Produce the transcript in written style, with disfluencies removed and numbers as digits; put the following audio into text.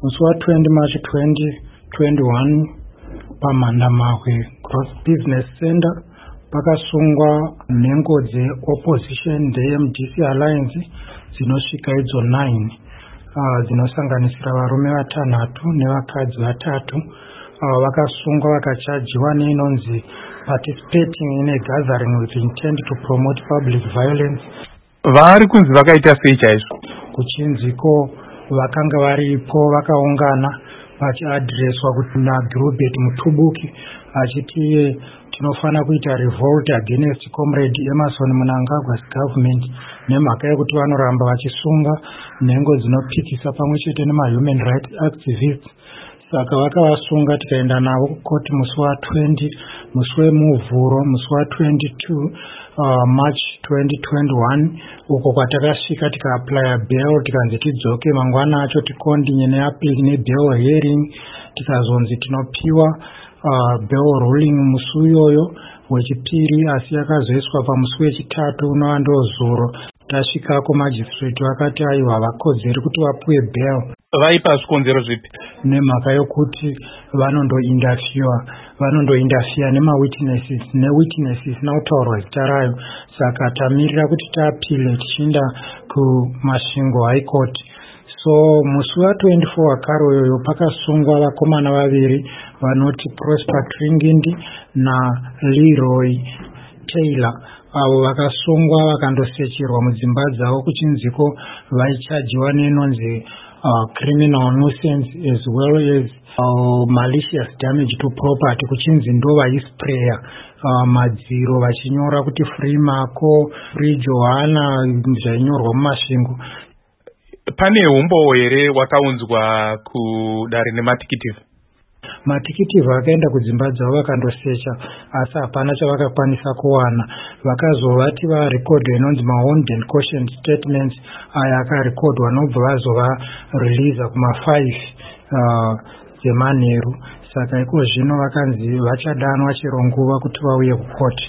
musi wa20 March 2021 paMhandamahwe Gross Business Center pakasungwa nhengo dzeopposition dzeMDC Alliance dzinosvika idzo 9 dzinosanganisira varume 6 nevakadzi 3 vakasungwa vakachajiwa neinonzi participating in a gathering with intent to promote public violence. Vari kunzi vakaita sei chaizvo? Kuchinziko vakanga varipo vakaungana vachiadhireswa kuti naGilbert Mutubuki achiti tinofana kuita revolt against comrade Emmerson Mnangagwa's government nemhaka yekuti vanoramba vachisunga nhengo dzinopikisa pamwe chete nemahuman rights activists. Saka vakavasunga tikaenda navo kukoti musi wa20 musi weMuvhuro musi wa22 March 2021 uko kwatakasvika tikaaplya bail tikanzi tidzoke mangwana acho tikondinye nebail hearing tikazonzi tinopiwa bail ruling musi uyoyo wechipiri, asi yakazoiswa pamusi wechitatu unova ndozuro. Tasvikako magistrate vakati aiwa havakodzeri kuti vapuwe bail. Vaipa zvikonzero zvipi? Nemhaka yokuti vanondointerfere newitnesses nautaurwa zita rayo. Saka tamirira kuti taapile tichienda kumasvingo high court. So musi wa24 wakare uyoyo pakasungwa vakomana vaviri vanoti Prosper Tringindi naLeroy Taylor. Avo vakasungwa vakandosecherwa mudzimba dzavo kuchinziko vaichajiwa nenonzi criminal nuisance as well as malicious damage to property, kuchinzi ndo vaispraya madziro vachinyora kuti Free Marco, Free Johanna zvainyorwa mumasvingo. Pane umbo here wakaunzwa kudare nematikitivu? Matikitivu akaenda kudzimba dzavo vakandosecha asi hapana chavakakwanisa kuwana. Vakazovati varekodwa inonzi ma-owned and cautioned statements aya akarekodwa nobva vazova release kuma5 dzemanheru. Saka iko zvino vakanzi vachadanwa chero nguva kuti vauye kukoti.